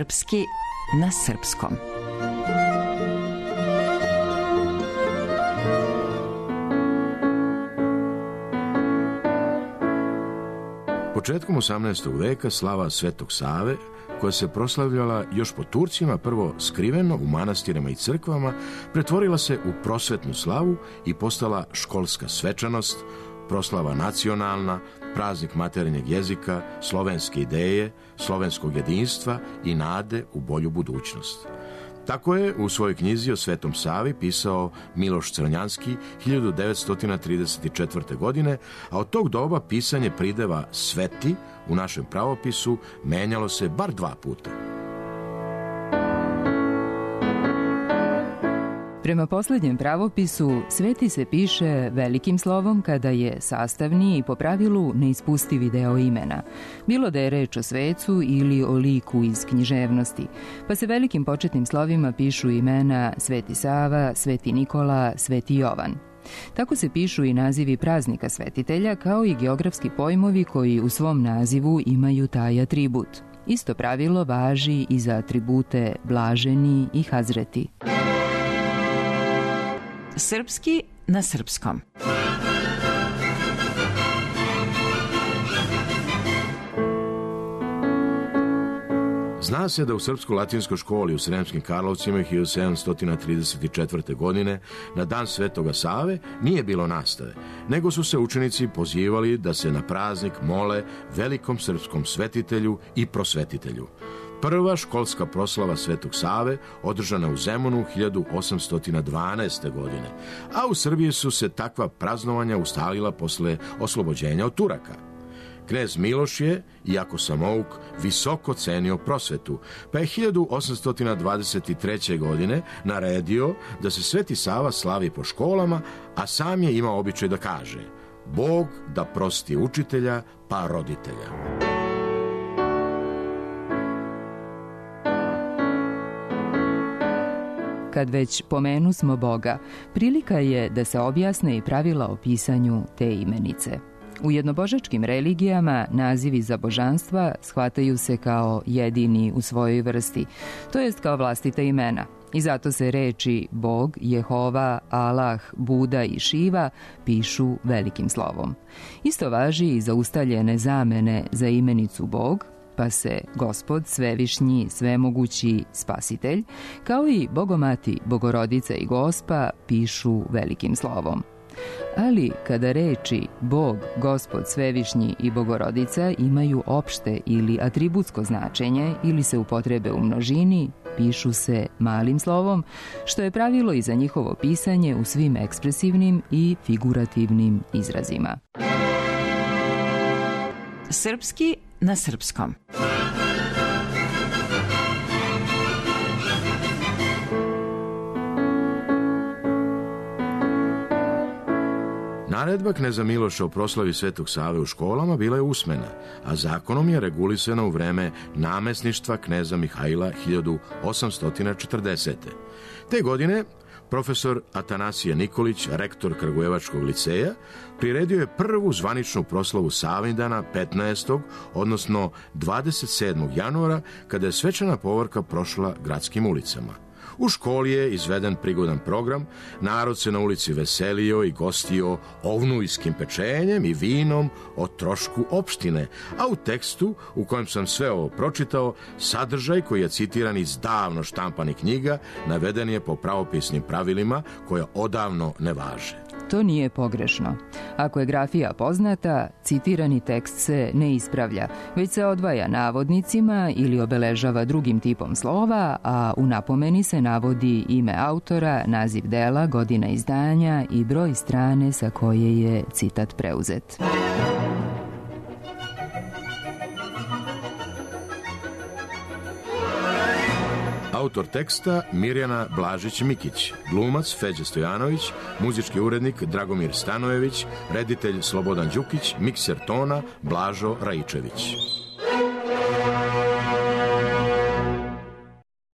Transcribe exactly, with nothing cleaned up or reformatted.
Srpski na srpskom. Početkom osamnaestog veka slava Svetog Save, koja se proslavljala još po Turcima, prvo skriveno u manastirima i crkvama, pretvorila se u prosvetnu slavu i postala školska svečanost, proslava nacionalna, praznik materinjeg jezika, slovenske ideje, slovenskog jedinstva i nade u bolju budućnost. Tako je u svojoj knjizi o Svetom Savi pisao Miloš Crnjanski hiljadu devetsto trideset četvrte. godine, a od tog doba pisanje prideva sveti u našem pravopisu menjalo se bar dva puta. Prema posljednjem pravopisu, sveti se piše velikim slovom kada je sastavni i po pravilu neispustivi deo imena, bilo da je reč o svecu ili o liku iz književnosti, pa se velikim početnim slovima pišu imena Sveti Sava, Sveti Nikola, Sveti Jovan. Tako se pišu i nazivi praznika svetitelja, kao i geografski pojmovi koji u svom nazivu imaju taj atribut. Isto pravilo važi i za atribute blaženi i hazreti. Srpski na srpskom. Zna se da u Srpsko-latinskoj školi u Sremskim Karlovcima hiljadu sedamsto trideset četvrte. godine na dan Svetoga Save nije bilo nastave, nego su se učenici pozivali da se na praznik mole velikom srpskom svetitelju i prosvetitelju. Prva školska proslava Svetog Save održana u Zemunu hiljadu osamsto dvanaeste. godine, a u Srbiji su se takva praznovanja ustalila posle oslobođenja od Turaka. Knez Miloš je, iako samouk, visoko cenio prosvetu, pa je hiljadu osamsto dvadeset treće. godine naredio da se Sveti Sava slavi po školama, a sam je imao običaj da kaže: Bog da prosti učitelja pa roditelja. Kad već pomenu smo Boga, prilika je da se objasne i pravila o pisanju te imenice. U jednobožačkim religijama nazivi za božanstva shvataju se kao jedini u svojoj vrsti, to jest kao vlastita imena. I zato se reči Bog, Jehova, Allah, Buda i Šiva pišu velikim slovom. Isto važi i za ustaljene zamene za imenicu Bog, pa se Gospod, Svevišnji, Svemogući, Spasitelj, kao i Bogomati, Bogorodica i Gospa pišu velikim slovom. Ali kada reči Bog, Gospod, Svevišnji i Bogorodica imaju opšte ili atributsko značenje ili se upotrebe u množini, pišu se malim slovom, što je pravilo i za njihovo pisanje u svim ekspresivnim i figurativnim izrazima. Srpski na srpskom. Naredba kneza Miloša o proslavi Svetog Save u školama bila je usmena, a zakonom je regulisana u vreme namesništva kneza Mihajla hiljadu osamsto četrdesete. Te godine profesor Atanasije Nikolić, rektor Kragujevačkog liceja, priredio je prvu zvaničnu proslavu Savindana petnaestog odnosno dvadeset sedmog januara, kada je svečana povorka prošla gradskim ulicama. U školi je izveden prigodan program, narod se na ulici veselio i gostio ovnujskim pečenjem i vinom o trošku opštine, a u tekstu u kojem sam sve ovo pročitao, sadržaj koji je citiran iz davno štampanih knjiga naveden je po pravopisnim pravilima koja odavno ne važe. To nije pogrešno. Ako je grafija poznata, citirani tekst se ne ispravlja, već se odvaja navodnicima ili obeležava drugim tipom slova, a u napomeni se navodi ime autora, naziv dela, godina izdanja i broj strane sa koje je citat preuzet. Autor teksta Mirjana Blažić-Mikić, glumac Feđa Stojanović, muzički urednik Dragomir Stanojević, reditelj Slobodan Đukić, mikser tona Blažo Rajičević.